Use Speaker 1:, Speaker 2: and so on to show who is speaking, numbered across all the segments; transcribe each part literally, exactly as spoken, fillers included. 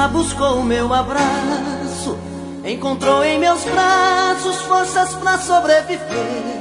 Speaker 1: Ela buscou o meu abraço, encontrou em meus braços forças pra sobreviver.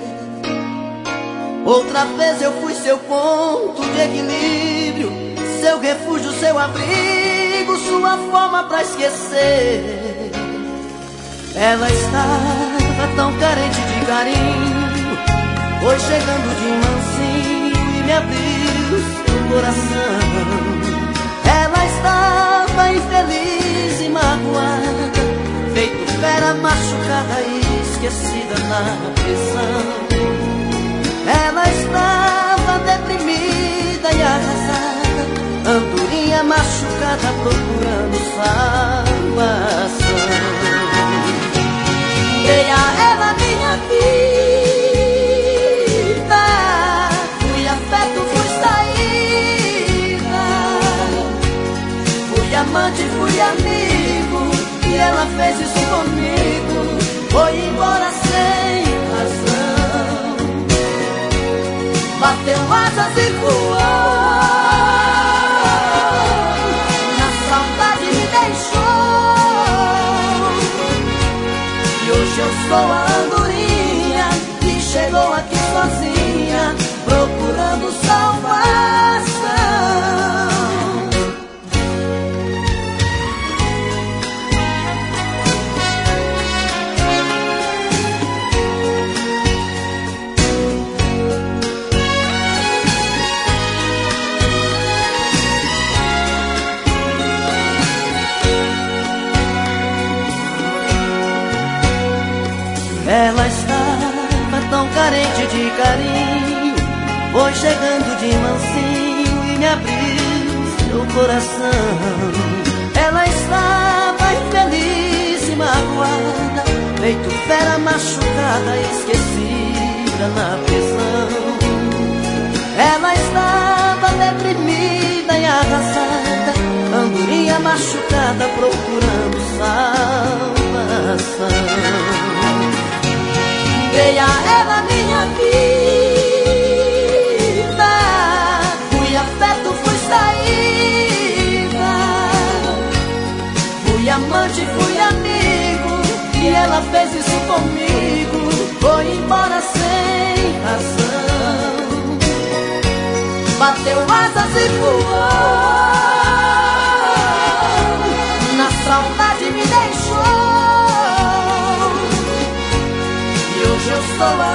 Speaker 1: Outra vez eu fui seu ponto de equilíbrio, seu refúgio, seu abrigo, sua forma pra esquecer. Ela estava tão carente de carinho, foi chegando de mansinho e me abriu seu coração. Ela estava infeliz e magoada, feito fera machucada e esquecida na prisão. Ela estava deprimida e arrasada, andorinha machucada procurando salvação. Dei a ela minha vida, fui afeto, fui saída, fui amante, fui amigo, e ela fez isso comigo, foi embora sem razão. Bateu asas e voou, na saudade me deixou. E hoje eu sou a andorinha que chegou aqui sozinha, procurando salvação. Ela estava tão carente de carinho, foi chegando de mansinho e me abriu seu coração. Ela estava infeliz e magoada, feito fera machucada, esquecida na prisão. Ela estava deprimida e arrasada, andorinha machucada procurando salvação. Dei a ela minha vida, fui afeto, fui saída, fui amante, fui amigo, e ela fez isso comigo, foi embora sem razão. Bateu asas e voou, na saudade me deixou. Hoje eu sou a